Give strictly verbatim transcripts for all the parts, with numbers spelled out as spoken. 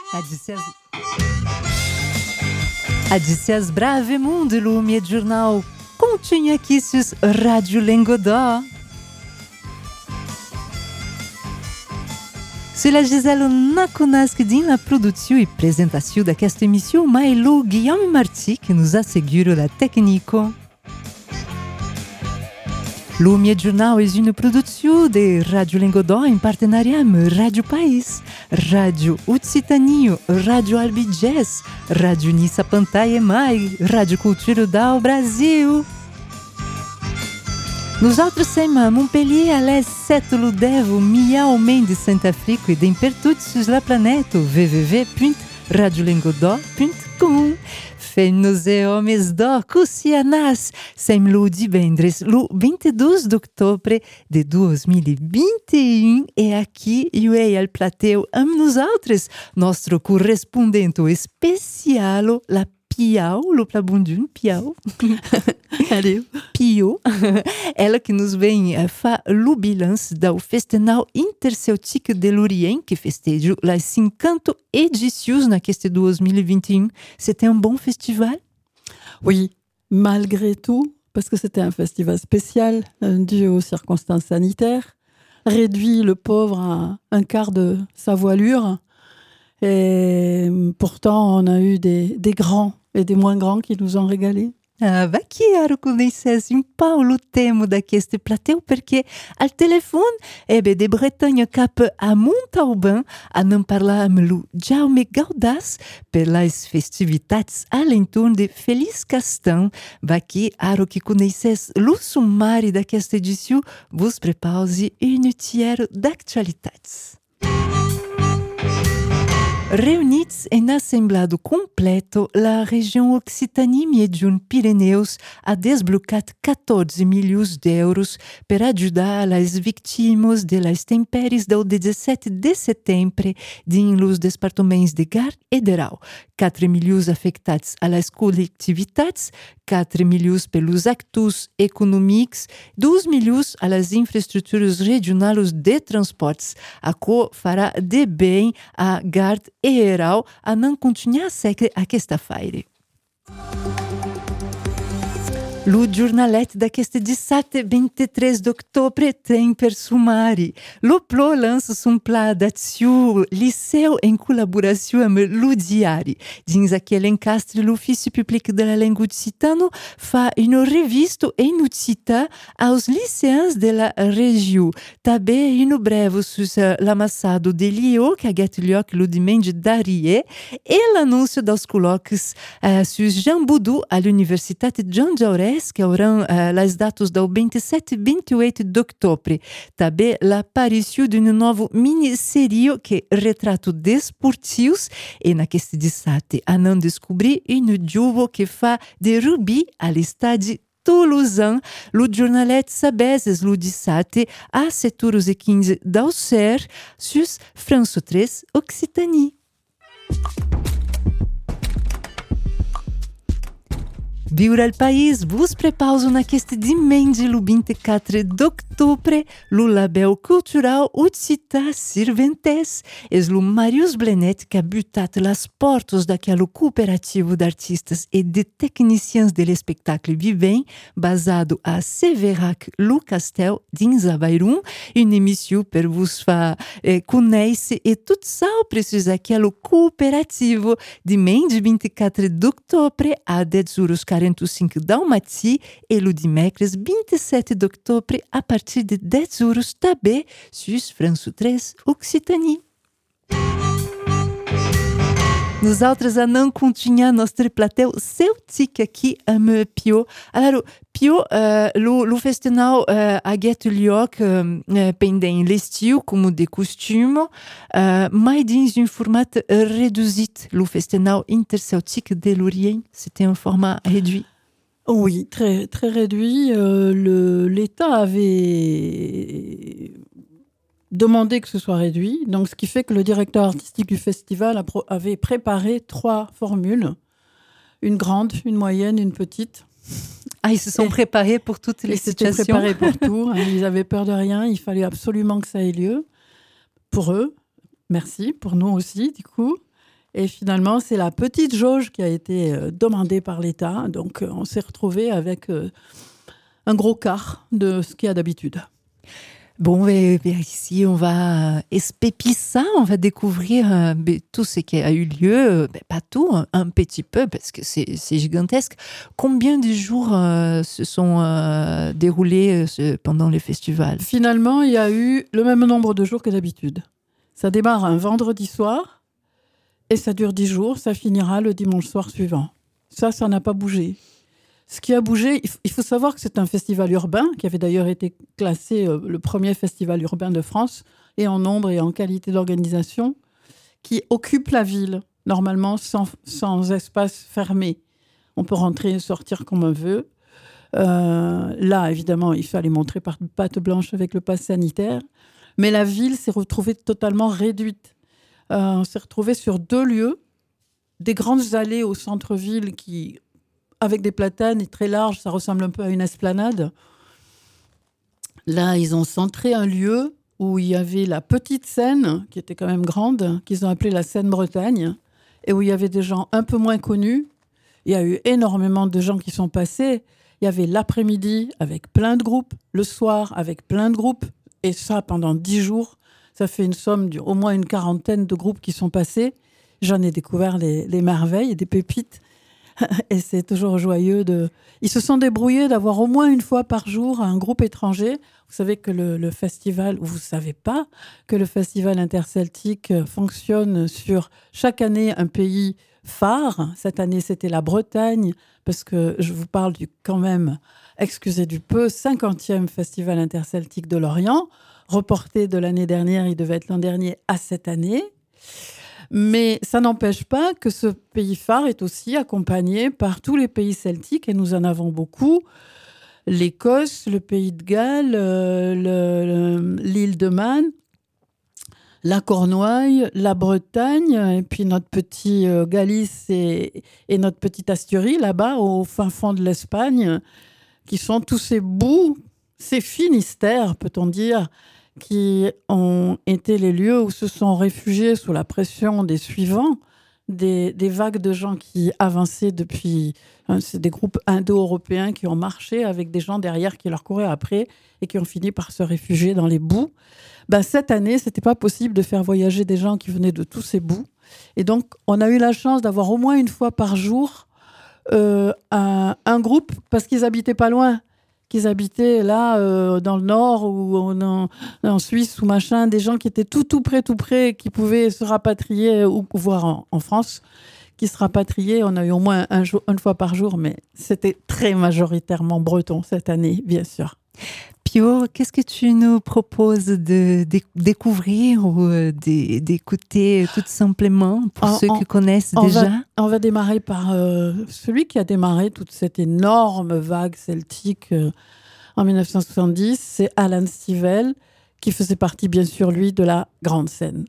Adicias... Adicias brave mundo lume jornal. Continue aqui sur Radio Lingodó. Cela Gisela Nakunask din la produzione e presentazione da questa emissione, ma è lo Guillaume Marty che nos assegura la tecnico. Lo Mie Jornal è una produzione di Radio Lingodó in partenariat con Radio País, Radio Occitania, Radio Albi Jazz, Radio Nissa Pantai e Mai, Radio Cultura do Brasil. Nós outros somos a Montpellier, à l'est, século devo, miau men de Saint-Afrique e de pertudo sur la planète w w w ponto radio lingodó ponto com. Fem-nos e homens do Cusianas, sem lo divendres, lo vinte e dois de outubro de dois mil e vinte e um, e aqui eu e al plateu am nós outros, nosso correspondente especial, la Piau, lo plabundun, Piau. Allez. Pio, ela que nos vem uh, fa o bilanço do Festival Interceltique de l'Orient, que festeja as cinquanta edições naqueste dois mil e vinte e um. C'était un bon festival? Oui, malgré tout, parce que c'était un festival spécial, euh, dû aux circonstances sanitaires, réduit le pauvre à un quart de sa voilure. Et pourtant, on a eu des, des grands et des moins grands qui nous ont régalés. Ah, vai chiaro conhecesse un po' lo tema d'aqueste plateu, perché al telefone ebe de Bretanha cap a Montauban a non parlar amb lo Jaume Gaudas per las festivitats a l'entorn de Feliz Castan. Va chiaro que conhecesse lo sumari d'aquesta edició, vos prepause un tiers d'actualitats. Reunits em assemblado completo, la região Occitanie-Medion-Pirineus ha desblocat catorze milhões de euros per ajudar as vítimas de las intempéries do dezessete de setembro din los departaments de Gard e d'Erau. quatro milhões afectats a las colectivitats, quatro milhões pelos actos econômicos, dois milhões a las infraestruturas regionais de transportes, a co fará de bem a Gard e Erau a não continuar seca aquesta feira. Lo giornalet d'aqueste dissabte vinte e três de outubro tem per sumari. Lo Plo lança un pla d'acció liceu em colaboração amb lo diari. Dins aquele encastre, l'Offici Public de la Língua Occitana fa una revista em occità aos liceans de la região. També un breve sus l'amassado de Lió, que aguet lloc lo diumenge d'Arié, e l'anúncio dos col·loques uh, sus Jean Boudou a l'Universitat Jean Jaurès, que hauran uh, as datas do vinte e sete e vinte e oito de outubro. Também a aparição de um novo minissérie que retrata desportivos e naqueste dissabte a não descobrir um duo que fa de Ruby à l'estade Toulousain. O jornalet sabeses lo dissabte a sete horas e quinze do Ser, sus France três Occitanie. Viure al país vos prepauso naqueste diumenge, lo vinte e quatro de outubro, lo label cultural Occità Sirventes. És lo Marius Blenet que ha butat las portas daquele cooperativo d'artistas e de tecnicians de l'espectacle vivent, basado a Severac lo Castel dins Avairon, une émission per vos fa eh, conèixer e tot sau precis aquele cooperativo. Diumenge vinte e quatro de outubro a dez horas quarenta e cinco da matí e lo dimecres vinte e sete de outubro a partir de dez horas também sus France três Occitanie. Nós outros a não continuar nosso plateau celtique aqui a me Pio. Alors, Pio, uh, lo, lo festival uh, aguet lloc uh, pendent l'estiu, como de costume, uh, mais dins un format réduit. Le festival interceltique de l'Orient, c'était un format réduit. Oui, très, très réduit. Euh, le, l'État avait demandé que ce soit réduit, donc ce qui fait que le directeur artistique du festival a pro- avait préparé trois formules, une grande, une moyenne, une petite. Ah, ils se sont et, préparés pour toutes les ils situations. Ils s'étaient préparés pour tout, hein, ils avaient peur de rien, il fallait absolument que ça ait lieu, pour eux, merci, pour nous aussi, du coup. Et finalement, c'est la petite jauge qui a été euh, demandée par l'État. Donc, euh, on s'est retrouvé avec euh, un gros quart de ce qu'il y a d'habitude. Bon, et, et ici, on va espépier ça, on va découvrir euh, tout ce qui a eu lieu, euh, pas tout, un, un petit peu, parce que c'est, c'est gigantesque. Combien de jours euh, se sont euh, déroulés euh, pendant le festival ? Finalement, il y a eu le même nombre de jours que d'habitude. Ça démarre un vendredi soir, et ça dure dix jours, ça finira le dimanche soir suivant. Ça, ça n'a pas bougé. Ce qui a bougé, il faut savoir que c'est un festival urbain, qui avait d'ailleurs été classé euh, le premier festival urbain de France, et en nombre et en qualité d'organisation, qui occupe la ville, normalement sans, sans espace fermé. On peut rentrer et sortir comme on veut. Euh, là, évidemment, il fallait montrer par patte blanche avec le pass sanitaire, mais la ville s'est retrouvée totalement réduite. Euh, on s'est retrouvé sur deux lieux, des grandes allées au centre-ville qui... avec des platanes et très larges, ça ressemble un peu à une esplanade. Là, ils ont centré un lieu où il y avait la petite scène, qui était quand même grande, qu'ils ont appelée la scène Bretagne, et où il y avait des gens un peu moins connus. Il y a eu énormément de gens qui sont passés. Il y avait l'après-midi avec plein de groupes, le soir avec plein de groupes, et ça pendant dix jours. Ça fait une somme d'au moins une quarantaine de groupes qui sont passés. J'en ai découvert les, les merveilles et des pépites. Et c'est toujours joyeux de... Ils se sont débrouillés d'avoir au moins une fois par jour un groupe étranger. Vous savez que le, le festival, vous ne savez pas que le festival interceltique fonctionne sur chaque année un pays phare. Cette année, c'était la Bretagne, parce que je vous parle du quand même, excusez du peu, cinquantième festival interceltique de l'Orient. Reporté de l'année dernière, il devait être l'an dernier à cette année. Mais ça n'empêche pas que ce pays phare est aussi accompagné par tous les pays celtiques, et nous en avons beaucoup. L'Écosse, le Pays de Galles, euh, le, le, l'île de Man, la Cornouaille, la Bretagne, et puis notre petit euh, Galice et, et notre petite Asturie, là-bas, au fin fond de l'Espagne, qui sont tous ces bouts, ces Finistères, peut-on dire, qui ont été les lieux où se sont réfugiés sous la pression des suivants, des, des vagues de gens qui avançaient depuis... Hein, c'est des groupes indo-européens qui ont marché avec des gens derrière qui leur couraient après et qui ont fini par se réfugier dans les bouts. Ben, cette année, ce n'était pas possible de faire voyager des gens qui venaient de tous ces bouts. Et donc, on a eu la chance d'avoir au moins une fois par jour euh, un, un groupe, parce qu'ils habitaient pas loin. qu'ils habitaient là, euh, dans le Nord ou en, en Suisse ou machin, des gens qui étaient tout, tout près, tout près, qui pouvaient se rapatrier, ou voire en, en France, qui se rapatriaient. On a eu au moins un jour, une fois par jour, mais c'était très majoritairement breton cette année, bien sûr. Pio, qu'est-ce que tu nous proposes de, de découvrir ou de, d'écouter tout simplement pour on, ceux on, qui connaissent on déjà? va, on va démarrer par euh, celui qui a démarré toute cette énorme vague celtique euh, en dix-neuf cent soixante-dix, c'est Alan Stivell, qui faisait partie bien sûr, lui, de la grande scène.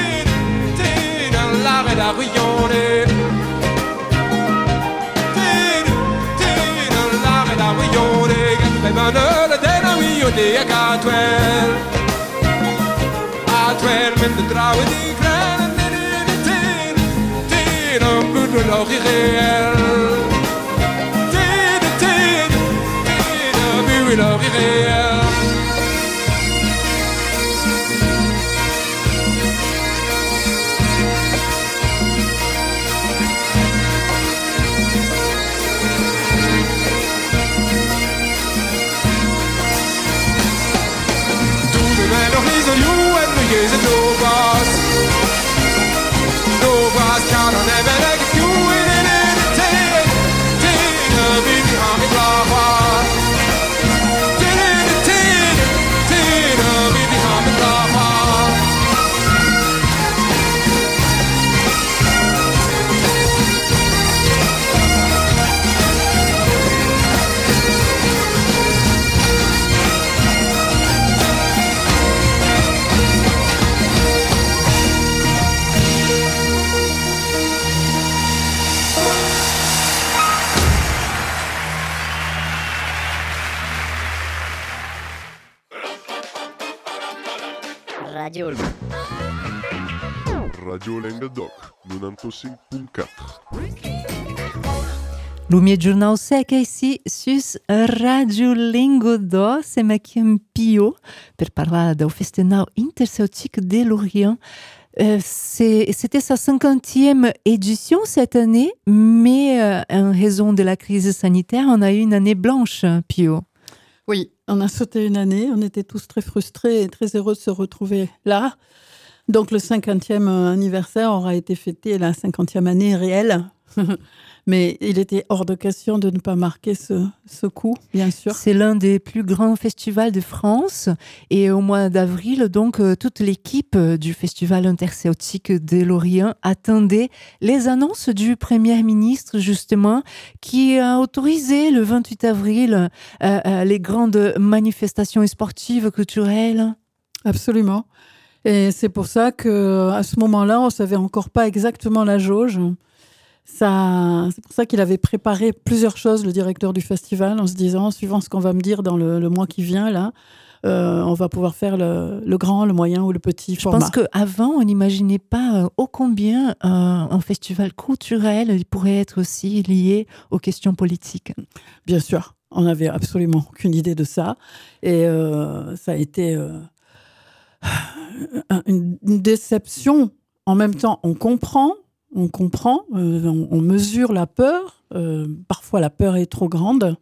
La rione Beh banale della mia idea catwell Atwell men de trouwe die kleine Tine, tine, tine, een bloed nog irréel Tine, tine, tine, een bloed nog irréel Is it no boss? No boss count on every leg if you win it in a ten. Ten, a baby on me block. Ten in a ten. Ten, a baby on me block. Radio Radio Languedoc, novantacinque punt quatre. Lumie Jornal Sec ici sus Radio Languedoc, c'est Maquiem Pio per parlar del Festival Interceltique de Lorient. Euh, c'est, c'était sa cinquantième édition cette année, mais euh, en raison de la crise sanitaire, on a eu une année blanche, Pio. Oui, on a sauté une année, on était tous très frustrés et très heureux de se retrouver là. Donc le cinquantième anniversaire aura été fêté, la cinquantième année réelle. Mais il était hors de question de ne pas marquer ce, ce coup, bien sûr. C'est l'un des plus grands festivals de France. Et au mois d'avril, donc, toute l'équipe du Festival interceltique de Lorient attendait les annonces du Premier ministre, justement, qui a autorisé le vingt-huit avril euh, euh, les grandes manifestations sportives, culturelles. Absolument. Et c'est pour ça qu'à ce moment-là, on ne savait encore pas exactement la jauge. Ça, c'est pour ça qu'il avait préparé plusieurs choses, le directeur du festival, en se disant, suivant ce qu'on va me dire dans le, le mois qui vient, là, euh, on va pouvoir faire le, le grand, le moyen ou le petit Je format. Je pense qu'avant, on n'imaginait pas euh, ô combien euh, un festival culturel il pourrait être aussi lié aux questions politiques. Bien sûr, on n'avait absolument aucune idée de ça. Et euh, ça a été euh, une, une déception. En même temps, on comprend. On comprend, euh, on, on mesure la peur. Euh, parfois, la peur est trop grande.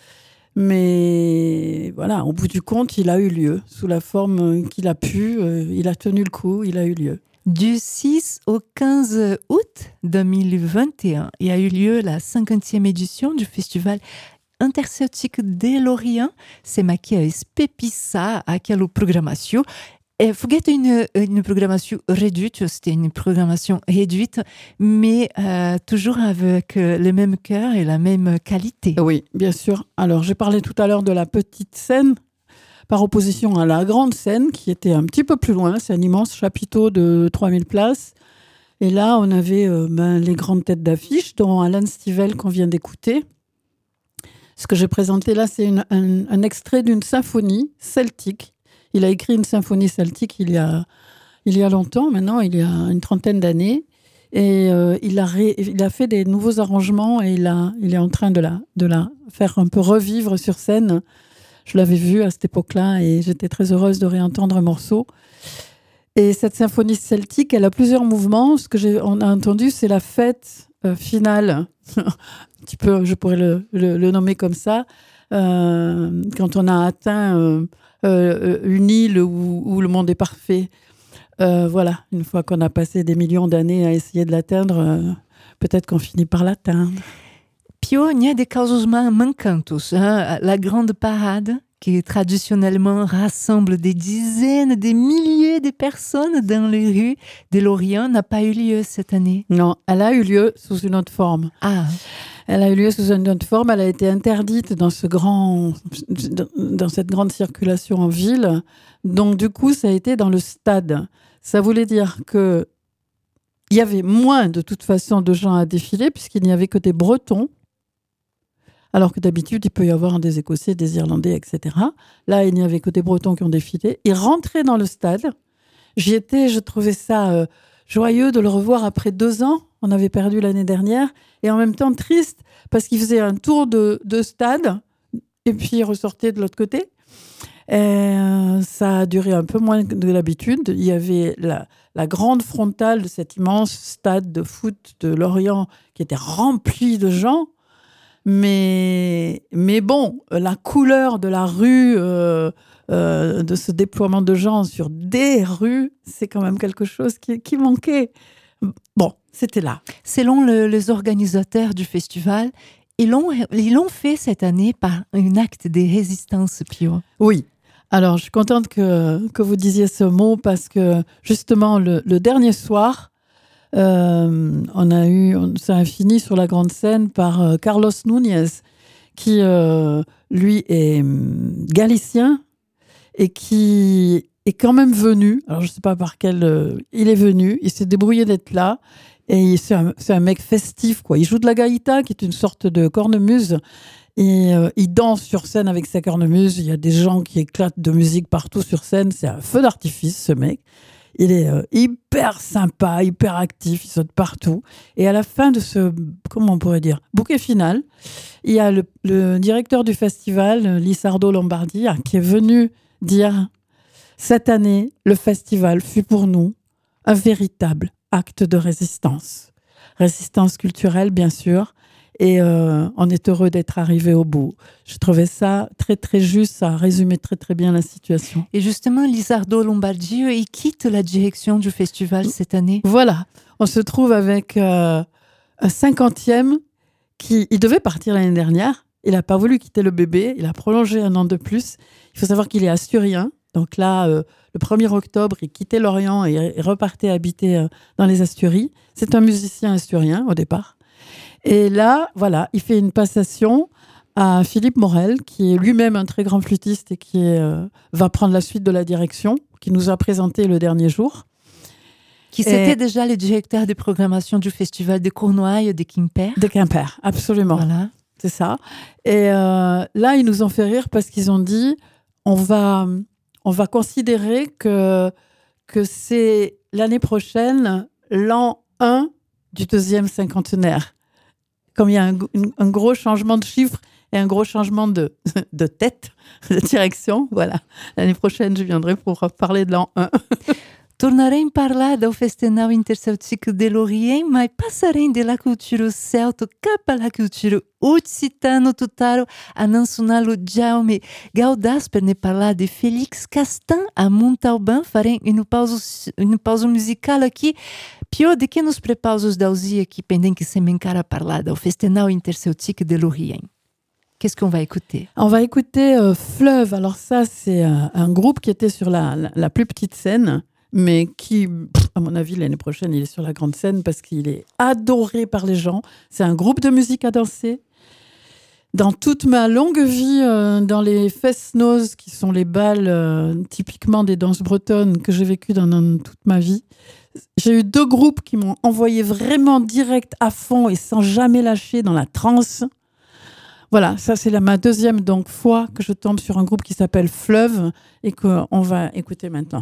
Mais voilà, au bout du compte, il a eu lieu. Sous la forme qu'il a pu, euh, il a tenu le coup, il a eu lieu. Du six au quinze août deux mille vingt et un, il y a eu lieu la cinquantième édition du Festival Interceltique de Lorient. C'est marqué Pepissa, aquela programmation. Et c'était une, une programmation réduite, c'était une programmation réduite, mais euh, toujours avec le même cœur et la même qualité. Oui, bien sûr. Alors, j'ai parlé tout à l'heure de la petite scène, par opposition à la grande scène, qui était un petit peu plus loin. C'est un immense chapiteau de trois mille places. Et là, on avait euh, ben, les grandes têtes d'affiche, dont Alan Stivell qu'on vient d'écouter. Ce que j'ai présenté là, c'est une, un, un extrait d'une symphonie celtique. Il a écrit une symphonie celtique il y a, il y a longtemps, maintenant, il y a une trentaine d'années. Et euh, il, a ré, il a fait des nouveaux arrangements et il, a, il est en train de la, de la faire un peu revivre sur scène. Je l'avais vu à cette époque-là et j'étais très heureuse de réentendre un morceau. Et cette symphonie celtique, elle a plusieurs mouvements. Ce que j'ai, on a entendu, c'est la fête euh, finale. Un petit peu, je pourrais le, le, le nommer comme ça. Euh, quand on a atteint... Euh, Euh, une île où, où le monde est parfait. Euh, voilà, une fois qu'on a passé des millions d'années à essayer de l'atteindre, euh, peut-être qu'on finit par l'atteindre. Pio, il y a des causes manquantes. Hein? La grande parade qui traditionnellement rassemble des dizaines, des milliers de personnes dans les rues de Lorient n'a pas eu lieu cette année. Non, elle a eu lieu sous une autre forme. Ah. Elle a eu lieu sous une autre forme. Elle a été interdite dans, ce grand, dans cette grande circulation en ville. Donc, du coup, ça a été dans le stade. Ça voulait dire qu'il y avait moins, de toute façon, de gens à défiler, puisqu'il n'y avait que des Bretons, alors que d'habitude, il peut y avoir des Écossais, des Irlandais, et cetera. Là, il n'y avait que des Bretons qui ont défilé. Ils rentraient dans le stade. J'y étais, je trouvais ça euh, joyeux de le revoir après deux ans. On avait perdu l'année dernière. Et en même temps, triste, parce qu'il faisait un tour de, de stade et puis il ressortait de l'autre côté. Et, euh, ça a duré un peu moins que de l'habitude. Il y avait la, la grande frontale de cet immense stade de foot de Lorient qui était rempli de gens. Mais, mais bon, la couleur de la rue, euh, euh, de ce déploiement de gens sur des rues, c'est quand même quelque chose qui, qui manquait. Bon, c'était là. Selon le, les organisateurs du festival, ils l'ont, ils l'ont fait cette année par un acte de résistance, Pio. Oui. Alors, je suis contente que, que vous disiez ce mot parce que, justement, le, le dernier soir, euh, on a eu, on, ça a fini sur la grande scène par euh, Carlos Núñez, qui, euh, lui, est euh, galicien et qui est quand même venu. Alors, je ne sais pas par quel... Euh, il est venu, il s'est débrouillé d'être là. Et c'est un, c'est un mec festif, quoi. Il joue de la gaïta, qui est une sorte de cornemuse. Et euh, il danse sur scène avec sa cornemuse. Il y a des gens qui éclatent de musique partout sur scène. C'est un feu d'artifice, ce mec. Il est euh, hyper sympa, hyper actif. Il saute partout. Et à la fin de ce, comment on pourrait dire, bouquet final, il y a le, le directeur du festival, Lissardo Lombardi, qui est venu dire « Cette année, le festival fut pour nous un véritable acte de résistance. Résistance culturelle, bien sûr. Et euh, on est heureux d'être arrivé au bout. Je trouvais ça très, très juste. Ça résumait très, très bien la situation. Et justement, Lissardo Lombardi, il quitte la direction du festival cette année. Voilà. On se trouve avec euh, un cinquantième qui... Il devait partir l'année dernière. Il n'a pas voulu quitter le bébé. Il a prolongé un an de plus. Il faut savoir qu'il est asturien. Donc là, euh, le premier octobre, il quittait Lorient et il repartait habiter euh, dans les Asturies. C'est un musicien asturien au départ. Et là, voilà, il fait une passation à Philippe Morel, qui est lui-même un très grand flûtiste et qui est, euh, va prendre la suite de la direction, qui nous a présenté le dernier jour. Qui c'était et... déjà le directeur de programmation du festival de Cornouailles de Quimper. De Quimper, absolument. Voilà. C'est ça. Et euh, là, ils nous ont fait rire parce qu'ils ont dit, on va... On va considérer que, que c'est l'année prochaine l'an un du deuxième cinquantenaire. Comme il y a un, un gros changement de chiffre et un gros changement de, de tête, de direction, voilà. L'année prochaine, je viendrai pour parler de l'an un. Tornarem parlar do Festival Interceltique de Lorient, mas passarem de la cultura celta cap a la cultura occitano tutaro a nacional Jaume Gaudas per ne parlar de Félix Castan a Montalban. Farem uma pausa, uma pausa musical aqui. Pio, de que nos prepausos d'ausia aqui pendem que se mencara parlar do Festival Interceltique de Lorient? Qu'est-ce qu'on va écouter? On va écouter euh, Fleuve. Alors ça, c'est euh, un groupe qui était sur la, la, la plus petite scène, mais qui, à mon avis, l'année prochaine, il est sur la grande scène parce qu'il est adoré par les gens. C'est un groupe de musique à danser. Dans toute ma longue vie, euh, dans les fest-noz, qui sont les bals euh, typiquement des danses bretonnes que j'ai vécues dans, dans toute ma vie, j'ai eu deux groupes qui m'ont envoyé vraiment direct à fond et sans jamais lâcher dans la transe. Voilà, ça c'est la, ma deuxième donc, fois que je tombe sur un groupe qui s'appelle Fleuve et qu'on va écouter maintenant.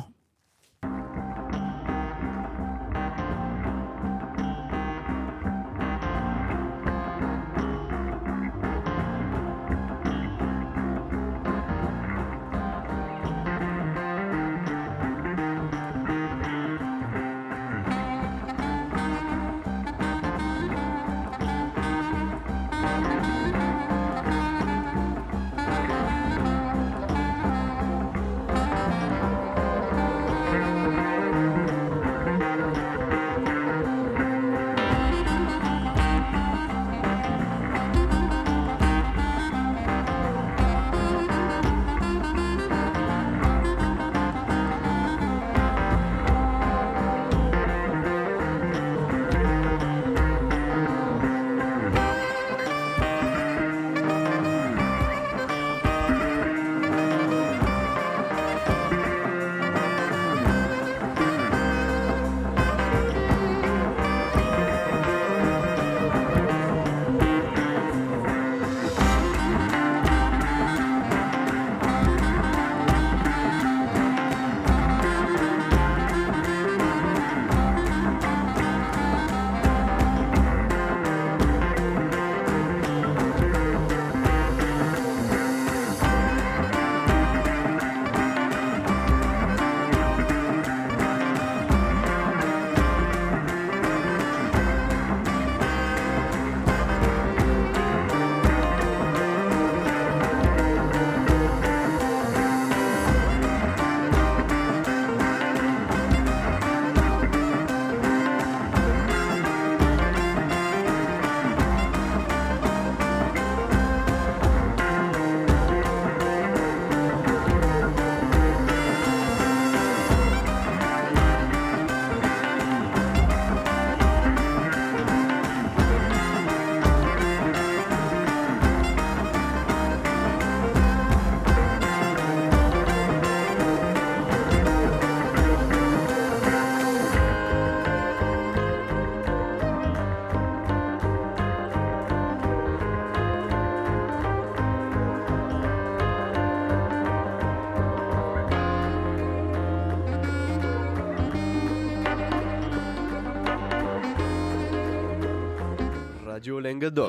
Radio Languedoc.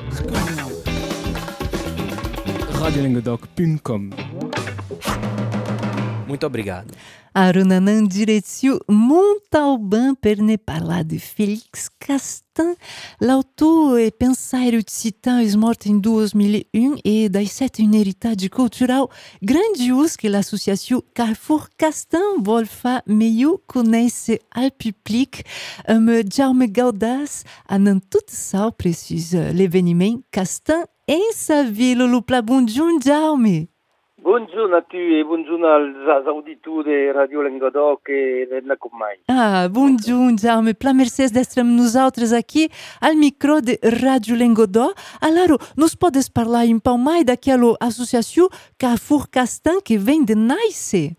radio languedoc ponto com. Muito obrigado. Arunanan direțiu Montalban per ne parlar de Félix Castan. L'autor e pensaire occitan é morto em dois mil e um e deixat un heritatge cultural grandios que l'associació Carrefour Castan vol fa millor conèixer al public amb Jaume Gaudas anant tot sau precis l'événement Castan en sa ville. Lo pla bonjour Jaume. Buongiorno a tu e buongiorno als auditori de Radio Languedoc e de Comai. Ah, bonjour, Jaume. Pla mercès d'estre amb nosaltres aqui al micro de Radio Languedoc. Alors, nos podes parlar un pau mai daquela associació Carrefour Castan que vem de nascer?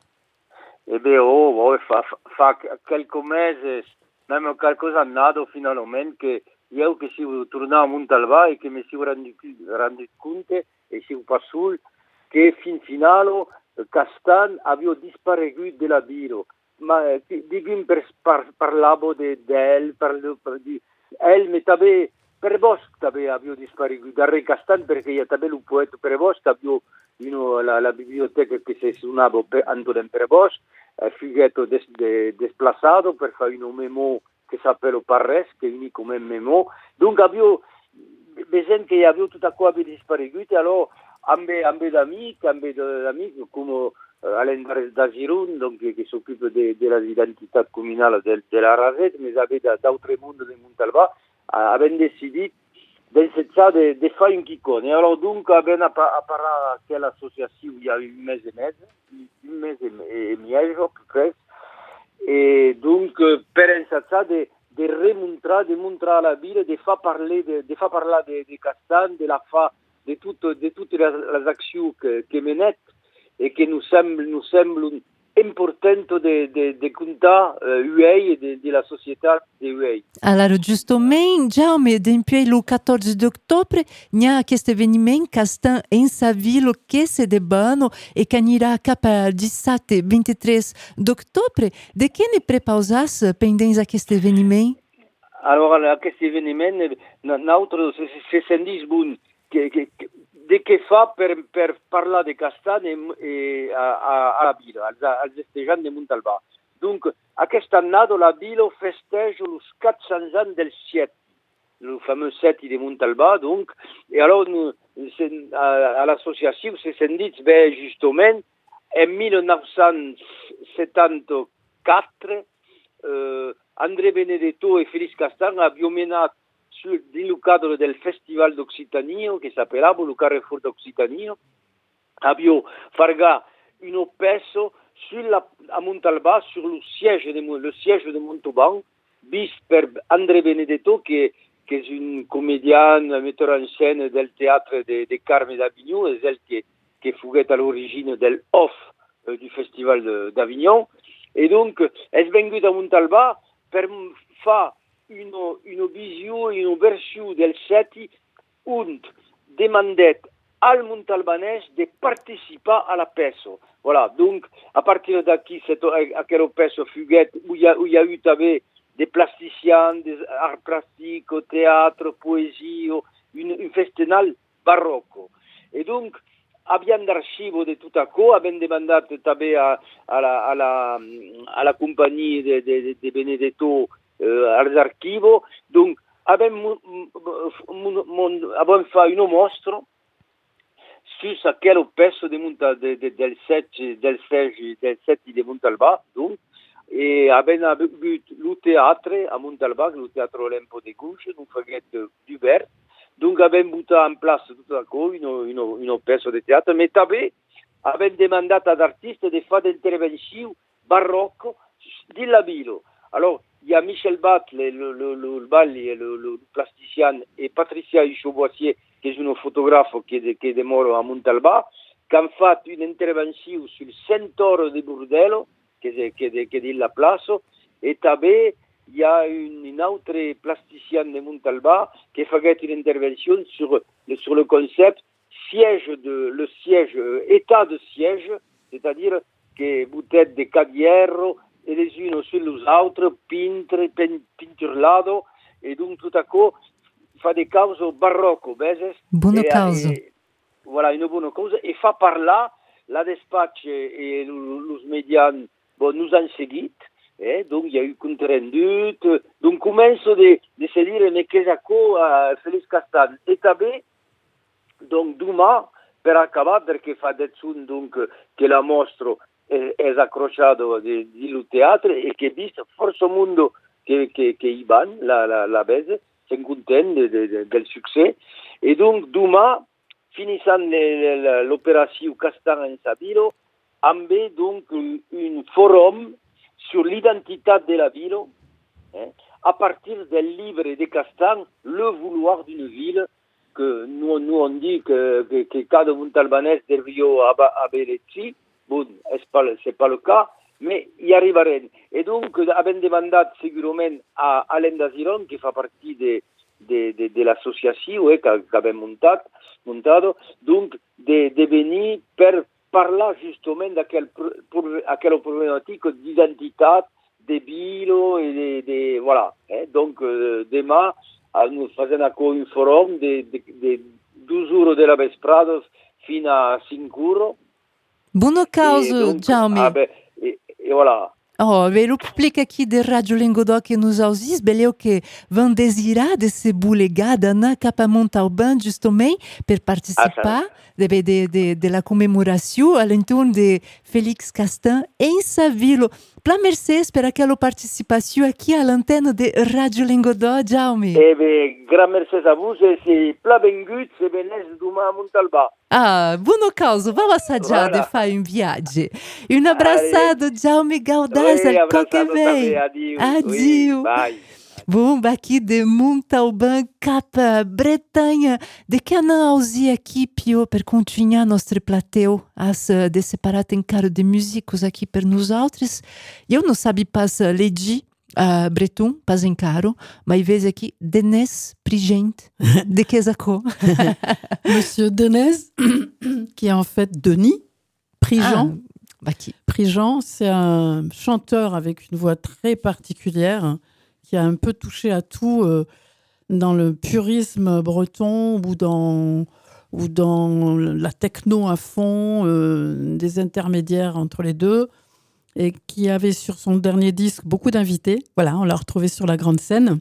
E beh, oh, oh fa, fa quelques meses, même quelques annato finalmente, che io che siamo tornato a Montalbà e che mi siamo rendu, rendu conto e siamo passati che fin finale Castan aveva disparu della Biro, ma di cui per, par, parlavo di elle, parlo di elle, ma també per vos també aveva disparu, darrere Castan perché io també un poeta per vos, aveva you know, la, la biblioteca che si suonava Antonin per vos, eh, fughetto des, de, desplazato per fare un memo che s'appella Parres, che è unico memo, dunque aveva bisogno che aveva tutta qua aveva disparu, allora Ambe, ambe d'amis, ambe d'amis comme euh, Alain Daziroun, donc qui s'occupe de, de l'identité communale de, de la Rasette, mais avec d'autres mondes de Montalbà, avaient décidé dans cette salle de, de faire une icône. Et alors donc, avaient apparu quelle association il y a une mese et mese, une mese et miège, à peu près. Et donc, per cette salle de, de remontrer, de montrer la ville, de faire parler de, de faire parler de, de Castan, de la fa de toutes, de toutes les, les actions que, que menent et que nous semblent, nous semblent importantes de, de, de compter euh, U E I et de, de la société de U E I. Alors, justement, Jaume, depuis le quatorze d'octobre, il y a cet événement Castan en sa ville que se debano et qui ira cap al dix-sept e vint-i-tres d'octobre. De què ne prepausas pendant aquest événement? Alors, aquest événement, nosaltres se sentís bon que, que, que, de què fa per, per parlar de Castan e, e a, a, a la vila, als, als festejants de Montalbà. Donc, aquest annat la vila festeja els quatre cents anys del Sieti, le fameux Sieti de Montalbà, donc, et alors, nous, à, à l'association, se s'est dit, ben, justement, en dix-neuf cent setanta-quatre, euh, André Benedetto et Félix Castan avaient mené dans le cadre del Festival d'Occitanie, qui s'appelait le Carrefour d'Occitanie, abbiamo farga un peso sur la, a Montalbà sur le siège de, le siège de Montauban, bis per André Benedetto, qui, qui est une comédienne, un metteur en scène del théâtre de, de Carme d'Avignon, et celle qui, qui fugait à l'origine del off euh, du Festival de, d'Avignon. Et donc, elle est venue à Montalbà per faire une, une vision, une version del Sieti und demandait al Montalbanès de participer à la peso. Voilà, donc, à partir d'ici, c'est à quel peso fuguette, où il y a, où il y a eu també, des plasticiens, des arts plastiques, au théâtre, poésie, une, une festinale barocco. Et donc, abbiamo d'archivo de tout à coup, abbiamo demandé també à, à, la, à, la, à la compagnie de, de, de Benedetto Euh, als archivos, donc abbiamo, abbiamo fatto una mostra su aquel pezzo de monta, de, de, del Sieti del Sieti de Montalbà, donc, e abbiamo avuto il teatro a Montalbà, il teatro Olimpo de Gouges, un faghetto d'Hubert, donc abbiamo messo in place tutto a co, un pezzo di teatro, ma també abbiamo demandato ad artisti di fare intervenzioni barocco della Bilo. Alors, il y a Michel Bat, le, le, le, le, le, le, le plasticien, et Patricia Huchot-Boissier, qui est une photographe qui est, qui est de mort à Montalbà, qui ont fait une intervention sur le Centaure de Burdello, qui est, qui est, qui est de la place, et també il y a une, une autre plasticienne de Montalbà qui a fait une intervention sur, sur le concept siège de, le siège, euh, état de siège, c'est-à-dire que vous êtes des cas d'hierro, et les unes sur les autres, peintre, peinturlado, et donc tout à coup, fa des causes barroco, vezes? Buona E- causa. e- voilà, une bonne cause. Et fa parlar, la despatch et les médias bon, nous ont seguit. Eh? Donc, il y a eu compte rendu. Donc, commence de, de se dire, mais qu'est-ce que Félix Castan? Et també, donc, demain, per acabar, perché fa det sun, donc, che la mostra è, è accrociato di, di lo teatro e che visto forse mondo che, che, che i van, la, la, la base, sono contenti de, de, del succès. Et donc, demain, finissant l'opération Castan en Sabilo, amb donc un forum sur l'identité de la ville, hein, à partir del livre de Castan, Le vouloir d'une ville, que nous, nous on dit que, que, que cada montalbanès devrait avoir ici. Bon, c'est pas, c'est pas le cas, mais y arriverem. Et donc, avem demandé segurament à Alain Daziron, qui fait partie de, de, de, de l'association eh, qu'avem montat, montado, donc de, de venir per parlar justement d'aquella problématique d'identité, de bilo et de, de voilà. Eh? Donc, euh, demain, nous faisons encore un forum de, de, de douze jours de la vesprada fino a cinq jours. Buona causa, Jaume. Ah, ben, et, et voilà. Oh, e o público aqui de Rádio Lingodoc nos auzis, beleu que vão desirar de se bulegada na capa Montalban, justamente, para participar Ah, de, de, de, de la comemoração ao entorno de Félix Castan em Savilo. Pla Mercedes, per aquela participação aqui à l'antenne de Rádio Lingodoc, Jaume. Eh bien, grand merci à vous, et c'est pla bengut, c'est venez demain à Montalba. Ah, buona causa, vamos assaggiare Voilà. e fare un viaggio. Un abraçado, Jaume Gaudas, Oui, al coque abraçado vem. também, adieu. Adieu. Oui, bye. Bom, aqui de Montalban, Cap Bretanha, de que não ausi aqui, Pio, per continuar nosso plateu, as de separat encara de músicos aqui per nós outros. Eu não sabe pas legi uh, breton, pas encaro, mas vejo aqui Denis Prigent, de que sacou? Monsieur Denez, qui est en fait Denis Prigent. Ah, aqui. Prigent, c'est un chanteur avec une voix très particulière qui a un peu touché à tout euh, dans le purisme breton ou dans, ou dans la techno à fond, euh, des intermédiaires entre les deux, et qui avait sur son dernier disque beaucoup d'invités. Voilà, on l'a retrouvé sur la grande scène.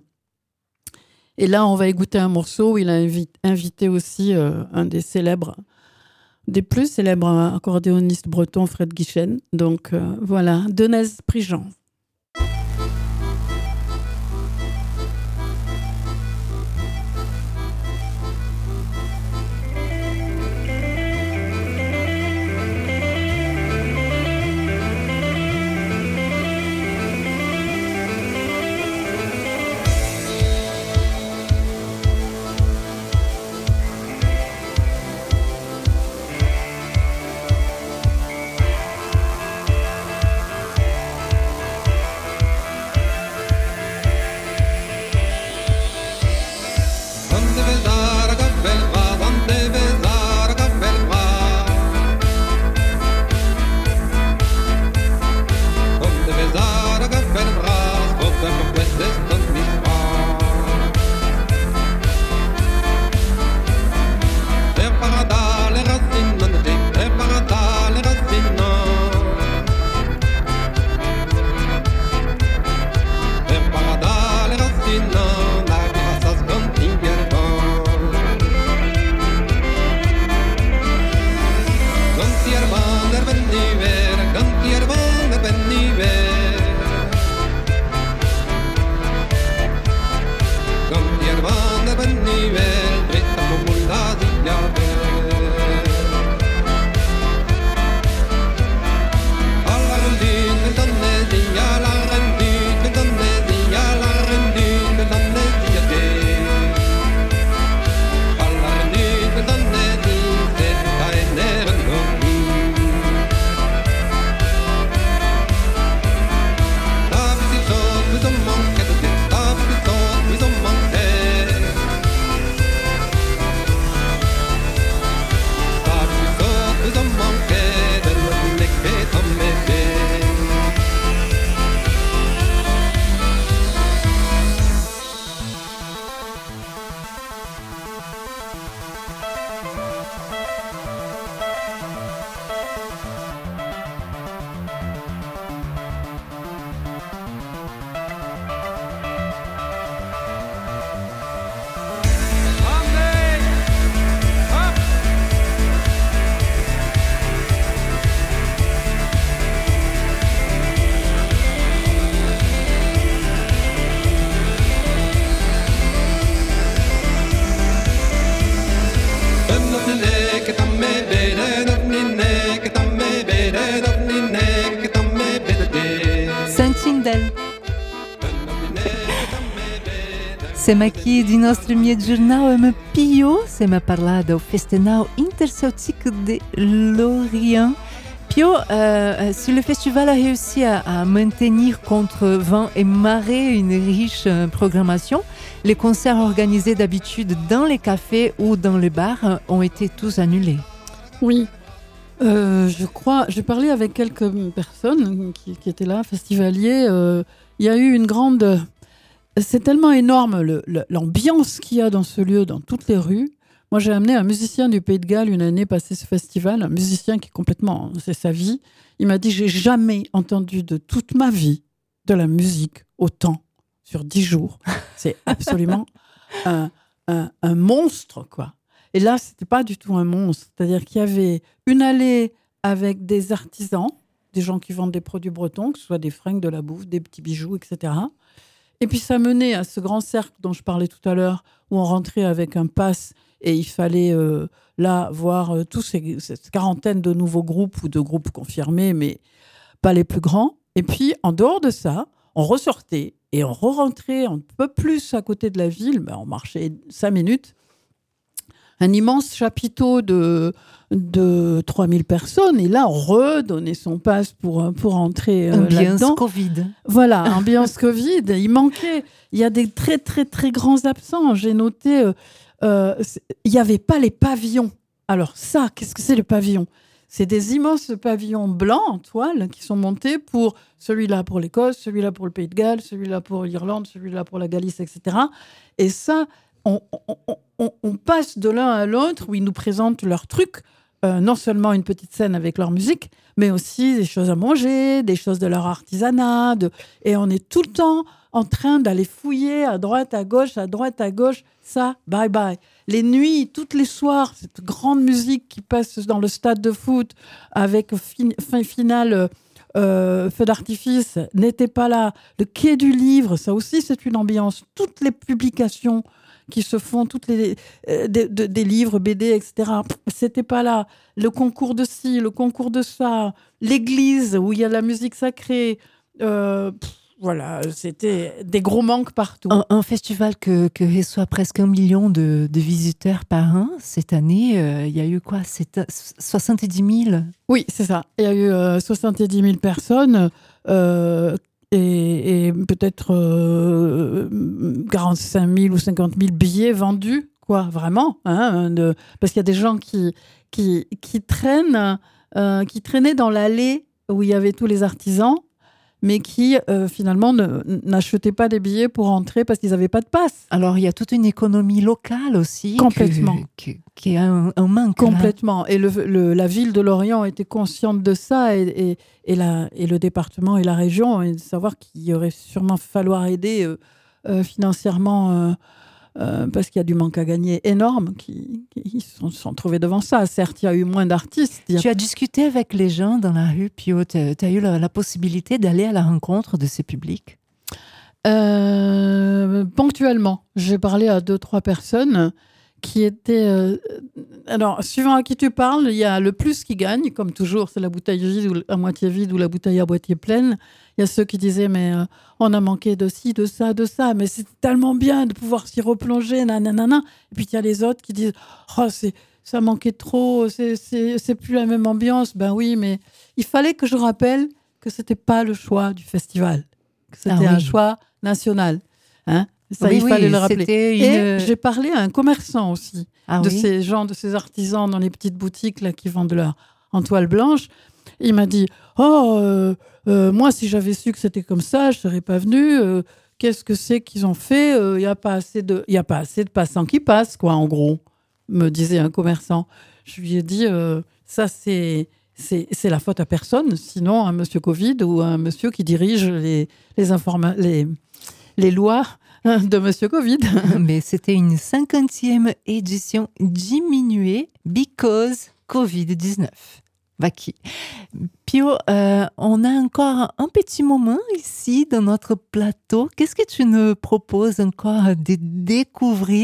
Et là, on va écouter un morceau où il a invi- invité aussi euh, un des célèbres, des plus célèbres accordéonistes bretons, Fred Guichen. Donc euh, voilà, Denez Prigent. Donde vedar gabbel va, donde vedar gabbel va. Donde vedar gabbel va, scoppia con queste stonni fa. E parada le racine, e parada le racine. E parada le racine. Donne Siamo aqui di nostro mio giornale M. Pio, siamo parlato del Festival Interceltique de Lorient. Pio, euh, si le festival a réussi à, à maintenir contre vent et marée une riche euh, programmation, les concerts organisés d'habitude dans les cafés ou dans les bars euh, ont été tous annulés. Oui, euh, je crois, j'ai parlé avec quelques personnes qui, qui étaient là, festivaliers. Euh, il y a eu une grande... C'est tellement énorme le, le, l'ambiance qu'il y a dans ce lieu, dans toutes les rues. Moi, j'ai amené un musicien du Pays de Galles une année passer ce festival, un musicien qui est complètement... C'est sa vie. Il m'a dit, j'ai jamais entendu de toute ma vie de la musique autant sur dix jours. C'est absolument un, un, un monstre, quoi. Et là, c'était pas du tout un monstre. C'est-à-dire qu'il y avait une allée avec des artisans, des gens qui vendent des produits bretons, que ce soit des fringues, de la bouffe, des petits bijoux, et cetera. Et puis, ça menait à ce grand cercle dont je parlais tout à l'heure, où on rentrait avec un pass et il fallait euh, là voir euh, tous ces, cette quarantaine de nouveaux groupes ou de groupes confirmés, mais pas les plus grands. Et puis, en dehors de ça, on ressortait et on re-rentrait un peu plus à côté de la ville. Ben, on marchait cinq minutes. Un immense chapiteau de, de trois mille personnes. Et là, on redonnait son pass pour, pour entrer euh, ambiance là-dedans. Covid. Voilà, ambiance Covid. Il manquait. Il y a des très, très, très grands absents. J'ai noté, euh, euh, il n'y avait pas les pavillons. Alors ça, qu'est-ce que c'est le pavillon ? C'est des immenses pavillons blancs en toile qui sont montés pour celui-là pour l'Écosse, celui-là pour le Pays de Galles, celui-là pour l'Irlande, celui-là pour la Galice, et cetera. Et ça... On, on, on, on passe de l'un à l'autre où ils nous présentent leurs trucs, euh, non seulement une petite scène avec leur musique, mais aussi des choses à manger, des choses de leur artisanat. De... Et on est tout le temps en train d'aller fouiller à droite, à gauche, à droite, à gauche. Ça, bye bye. Les nuits, tous les soirs, cette grande musique qui passe dans le stade de foot avec fin, fin finale... Euh, feu d'artifice n'était pas là. Le quai du livre, ça aussi c'est une ambiance. Toutes les publications qui se font, toutes les euh, des, de, des livres, B D, et cetera. C'était pas là. Le concours de ci, le concours de ça, l'église où il y a la musique sacrée. Euh, pff, voilà, c'était des gros manques partout. Un, un festival que, que reçoit presque un million de, de visiteurs par an. Cette année, euh, il y a eu quoi ? C'est soixante-dix mille. Oui, c'est ça. Il y a eu euh, soixante-dix mille personnes euh, et, et peut-être euh, quarante-cinq mille ou cinquante mille billets vendus, quoi, vraiment. Hein, de, parce qu'il y a des gens qui, qui, qui, traînent, euh, qui traînaient dans l'allée où il y avait tous les artisans, mais qui, euh, finalement, ne, n'achetaient pas des billets pour entrer parce qu'ils n'avaient pas de passe. Alors, il y a toute une économie locale aussi. Complètement. Que, que, qui a un, un manque. Complètement. Là. Et le, le, la ville de Lorient était consciente de ça, et, et, et, la, et le département et la région, et de savoir qu'il y aurait sûrement falloir aider euh, euh, financièrement, euh, euh, parce qu'il y a du manque à gagner énorme, qui, qui se sont, sont trouvés devant ça. Certes, il y a eu moins d'artistes. Tu as discuté avec les gens dans la rue, Pio, tu as eu la, la possibilité d'aller à la rencontre de ces publics ? euh, Ponctuellement. J'ai parlé à deux, trois personnes qui étaient... Euh, alors, suivant à qui tu parles, il y a le plus qui gagne, comme toujours, c'est la bouteille vide ou à moitié vide ou la bouteille à moitié pleine. Il y a ceux qui disaient, mais euh, on a manqué de ci, de ça, de ça, mais c'est tellement bien de pouvoir s'y replonger, nanana. Et puis, il y a les autres qui disent, oh, c'est, ça manquait trop, c'est, c'est, c'est plus la même ambiance. Ben oui, mais il fallait que je rappelle que c'était pas le choix du festival, que c'était ah, oui. un choix national, hein. Ça, oui, il oui, fallait le rappeler. Une... Et j'ai parlé à un commerçant aussi, ah, de oui. ces gens, de ces artisans dans les petites boutiques là, qui vendent leur en toile blanche. Il m'a dit, oh, euh, euh, moi, si j'avais su que c'était comme ça, je ne serais pas venu. Euh, qu'est-ce que c'est qu'ils ont fait ? Il euh, n'y a pas assez de, il y a pas assez de passants qui passent, quoi, en gros, me disait un commerçant. Je lui ai dit, euh, ça, c'est... C'est, c'est la faute à personne, sinon à monsieur Covid ou à un monsieur qui dirige les, les, informa- les, les lois de monsieur Covid. Mais c'était une cinquantième édition diminuée because covid dix-neuf. Vaki. Pio, euh, on a encore un petit moment ici dans notre plateau. Qu'est-ce que tu nous proposes encore de découvrir ?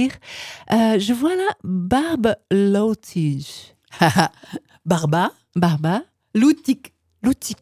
euh, Je vois là Barbe Loutige. Barba Barba Loutique. Loutique.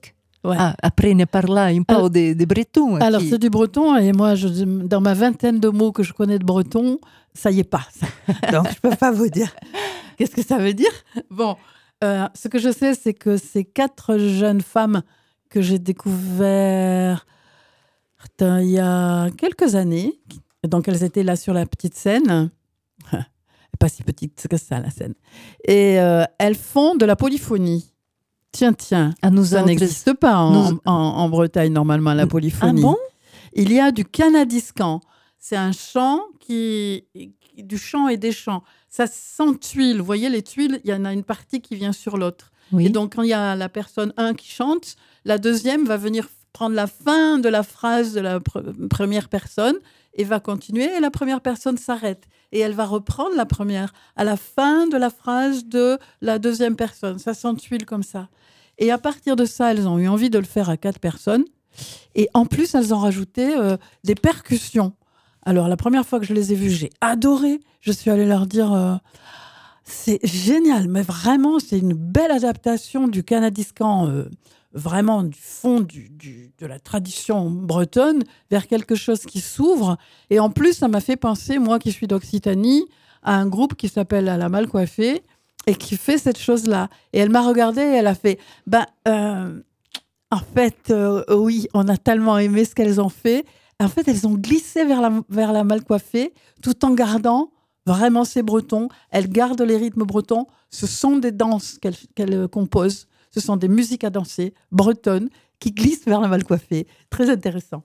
Ouais. Ah, apprenez par là un peu Alors- des des bretons. Alors, qui- c'est du breton, et moi, je, dans ma vingtaine de mots que je connais de breton, ça y est pas. ça. Donc, je peux pas vous dire qu'est-ce que ça veut dire. Bon, euh, ce que je sais, c'est que ces quatre jeunes femmes que j'ai découvert il y a quelques années, donc elles étaient là sur la petite scène, pas si petite que ça, la scène, et euh, elles font de la polyphonie. Tiens, tiens, à nous ça autres- n'existe pas en, nous- en- en Bretagne, normalement, la Ah polyphonie. bon? Il y a du canadiscan. C'est un chant qui, qui- du chant et des chants. Ça s'entuile. Vous voyez, les tuiles, il y en a une partie qui vient sur l'autre. Oui. Et donc, quand il y a la personne un qui chante, la deuxième va venir prendre la fin de la phrase de la pre- première personne et va continuer. Et la première personne s'arrête. Et elle va reprendre la première à la fin de la phrase de la deuxième personne. Ça s'entuile comme ça. Et à partir de ça, elles ont eu envie de le faire à quatre personnes. Et en plus, elles ont rajouté euh, des percussions. Alors, la première fois que je les ai vues, j'ai adoré. Je suis allée leur dire, euh, c'est génial, mais vraiment, c'est une belle adaptation du canadiscan, euh, vraiment du fond du, du- de la tradition bretonne, vers quelque chose qui s'ouvre. Et en plus, ça m'a fait penser, moi qui suis d'Occitanie, à un groupe qui s'appelle À la Mal Coiffée, et qui fait cette chose-là. Et elle m'a regardée et elle a fait, ben, euh, en fait, euh, oui, on a tellement aimé ce qu'elles ont fait. En fait, elles ont glissé vers la, vers la mal coiffée, tout en gardant vraiment ces bretons. Elles gardent les rythmes bretons. Ce sont des danses qu'elles qu'elles composent. Ce sont des musiques à danser bretonnes qui glissent vers la mal coiffée. Très intéressant.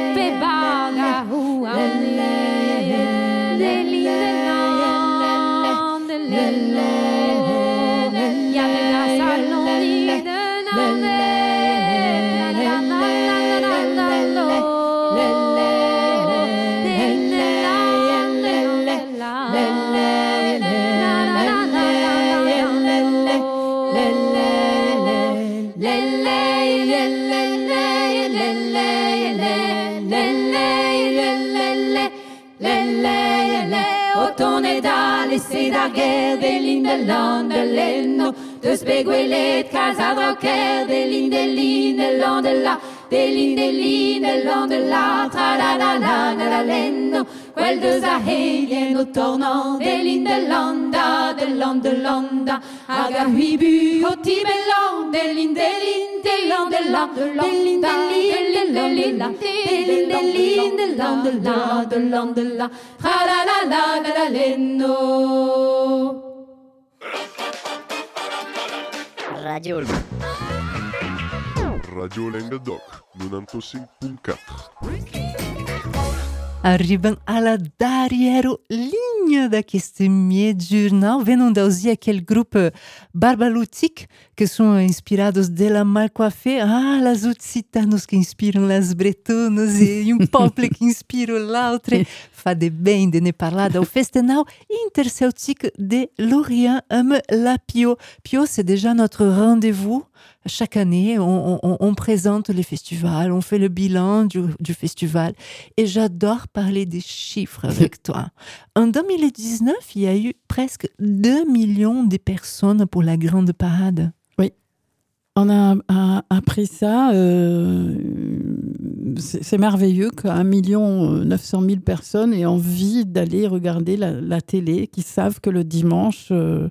Se da guerre de l'Inde, de l'Enno, de Speguelet, Casa Rocker, de l'Inde, de l'Inde, de la, de l'Inde, de l'Inde, de la, tra la la la la la l'Enno, quel de Zahelien au tournant, de l'Inde, de l'Anda, de l'Anda, de l'Anda, Agahibu, au Tibelon, de l'Inde, de l'Inde, de l'Inde, de la, de l'Inde, de l'Inde, de la, de l'Inde, de l'Inde, de la, de l'Inde, de la, tra la la la la la l'Enno. Radio Radio Languedoc, novantacinque punto quattro. Arribam alla darrière ligne d'aquest migjornal. Venom d'audir aquel grup barbalutic que sont inspirados de la Malcoafé. Ah, las occitanos que inspiram las bretonas e um poble que inspira l'altre. Fa de bem de ne parlar del Festival interceltique de Lorient amb la Pio. Pio, c'est déjà notre rendez-vous. Chaque année, on, on, on présente les festivals, on fait le bilan du, du festival. Et j'adore parler des chiffres avec toi. En deux mille dix-neuf, il y a eu presque deux millions de personnes pour la grande parade. Oui, on a, a appris ça. Euh, c'est, c'est merveilleux qu'un million neuf cent mille personnes aient envie d'aller regarder la, la télé, qui savent que le dimanche... Euh,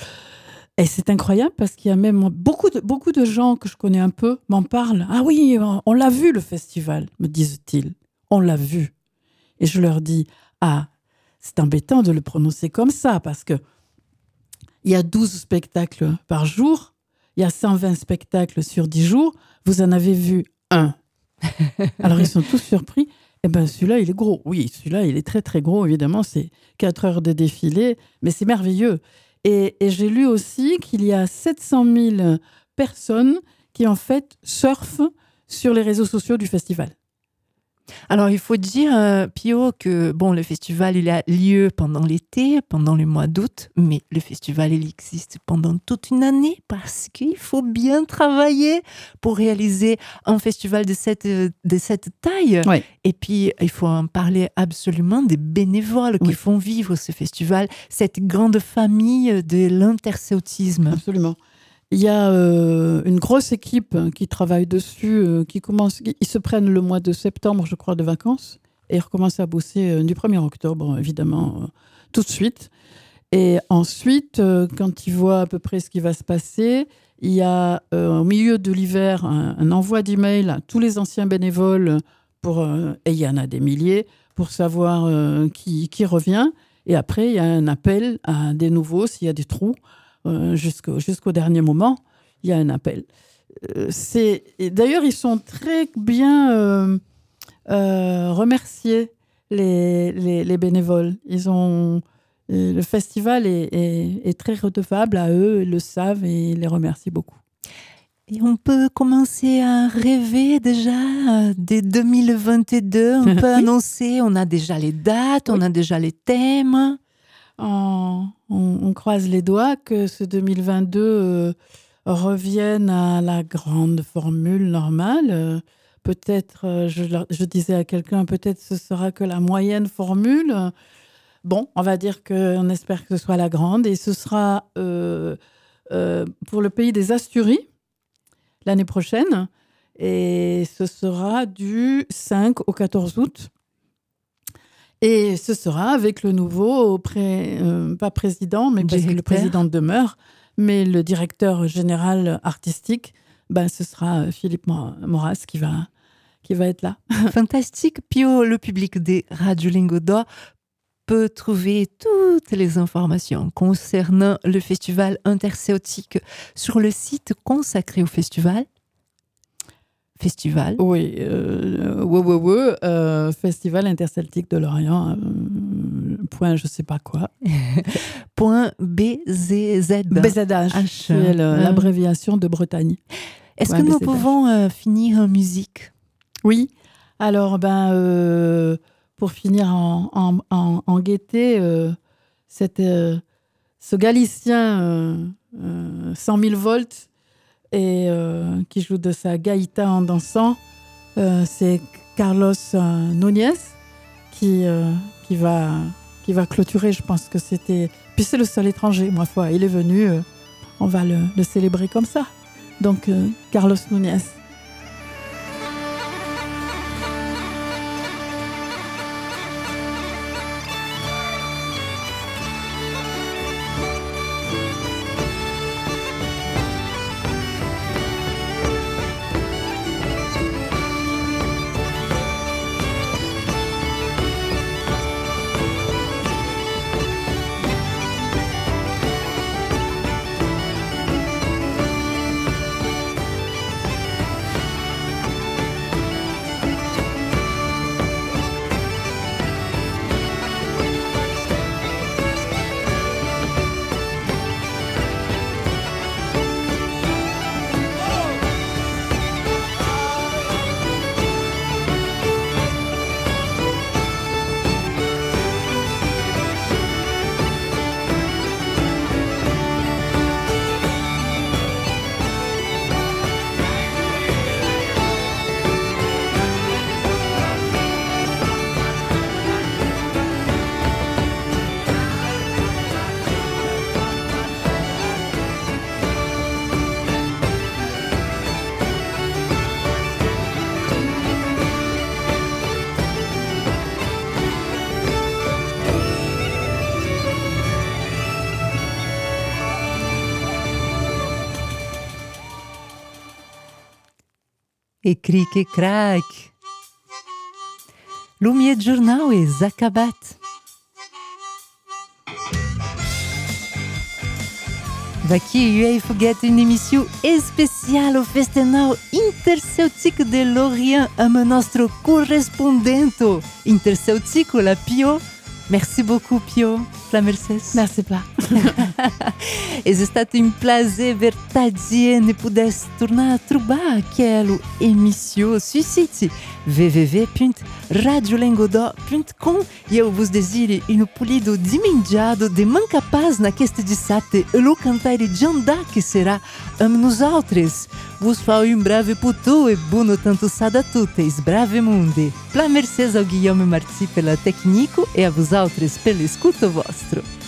Et c'est incroyable parce qu'il y a même beaucoup de, beaucoup de gens que je connais un peu m'en parlent. Ah oui, on l'a vu le festival, me disent-ils. On l'a vu. Et je leur dis, ah, c'est embêtant de le prononcer comme ça parce que il y a douze spectacles par jour, il y a cent vingt spectacles sur dix jours, vous en avez vu un. Alors ils sont tous surpris. Eh bien, celui-là, il est gros. Oui, celui-là, il est très, très gros, évidemment. C'est quatre heures de défilé, mais c'est merveilleux. Et, et j'ai lu aussi qu'il y a sept cent mille personnes qui, en fait, surfent sur les réseaux sociaux du festival. Alors, il faut dire, euh, Pio, que bon, le festival, il a lieu pendant l'été, pendant le mois d'août, mais le festival, il existe pendant toute une année parce qu'il faut bien travailler pour réaliser un festival de cette, de cette taille. Ouais. Et puis, il faut en parler absolument des bénévoles qui oui. font vivre ce festival, cette grande famille de l'interceutisme. Absolument. Il y a euh, une grosse équipe qui travaille dessus, euh, qui commence, ils se prennent le mois de septembre, je crois, de vacances, et ils recommencent à bosser euh, du premier octobre, évidemment, euh, tout de suite. Et ensuite, euh, quand ils voient à peu près ce qui va se passer, il y a euh, au milieu de l'hiver un, un envoi d'email à tous les anciens bénévoles, pour, euh, et il y en a des milliers, pour savoir euh, qui, qui revient. Et après, il y a un appel à des nouveaux, s'il y a des trous. Euh, jusqu'au, jusqu'au dernier moment, il y a un appel. Euh, c'est, et d'ailleurs, ils sont très bien euh, euh, remerciés, les, les, les bénévoles. Ils ont, euh, le festival est, est, est très redevable à eux, ils le savent et ils les remercient beaucoup. Et on peut commencer à rêver déjà dès deux mille vingt-deux. On peut oui. annoncer, on a déjà les dates, oui. on a déjà les thèmes. On, on, on croise les doigts que ce deux mille vingt-deux euh, revienne à la grande formule normale. Euh, peut-être, euh, je, je disais à quelqu'un, peut-être ce sera que la moyenne formule. Bon, on va dire qu'on espère que ce soit la grande. Et ce sera euh, euh, pour le pays des Asturies l'année prochaine. Et ce sera du cinq au quatorze août. Et ce sera avec le nouveau, pré, euh, pas président, mais parce que le président demeure, mais le directeur général artistique, ben, ce sera Philippe Maurras qui va, qui va être là. Fantastique. Pio, le public des Radio Languedoc peut trouver toutes les informations concernant le festival interceltique sur le site consacré au festival. festival. Oui, euh, ouais, ouais, ouais, euh, Festival interceltique de Lorient, euh, point je sais pas quoi. Point B Z Z. B Z H, H, qui est le- euh. l'abréviation de Bretagne. Est-ce Point que nous B Z H. pouvons euh, finir en musique? Oui, alors ben, euh, pour finir en, en, en, en gaieté, euh, cette, euh, ce Galicien euh, euh, cent mille volts et euh, qui joue de sa gaïta en dansant, euh, c'est Carlos euh, Núñez qui, euh, qui, va, qui va clôturer. Je pense que c'était... Puis c'est le seul étranger, ma foi. Il est venu, euh, on va le, le célébrer comme ça. Donc, euh, Carlos Núñez. E cric e crac. Lumier de jornal é Zacabat. Daqui eu foguete une émission spéciale au Festival Interceltique de Lorient a nostro correspondente interceltico, la Pio. Merci beaucoup, Pio. La Mercedes. Merci, Pla. É stato un plaisir vertadieno pudesse tornar a trobar aquela emissão sur site w w w ponto radio lengodó ponto com e eu vos desiro um polido dimendiado de manca paz na questa dissabte e lo cantare Jandá que será am nosaltres. Vos falo um brave putu e buono tanto sada tuttes, brave mundi. Pla Mercedes ao Guilherme Martí pela técnico e a vos altres pelo escuto vostro.